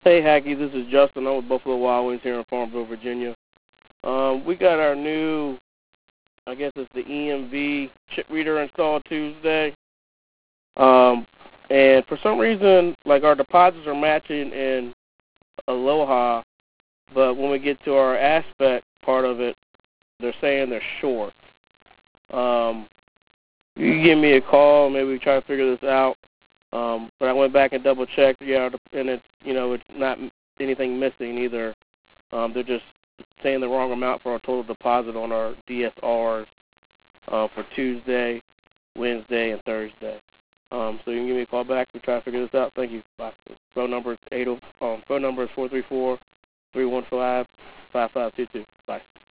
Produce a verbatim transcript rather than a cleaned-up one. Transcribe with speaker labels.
Speaker 1: Hey, Hacky, this is Justin. I'm with Buffalo Wild Wings here in Farmville, Virginia. Um, we got our new, I guess it's the E M V chip reader installed Tuesday. Um, and for some reason, like our deposits are matching in Aloha, but when we get to our aspect part of it, they're saying they're short. Um, you can give me a call, maybe we try to figure this out. Um, but I went back and double checked, yeah, and it's, you know, it's not anything missing either. Um, they're just saying the wrong amount for our total deposit on our D S Rs uh, for Tuesday, Wednesday, and Thursday. Um, so you can give me a call back. We try to figure this out. Thank you. Bye. Phone number is eight. Um, phone number is four three four, three one five, five five two two. Bye.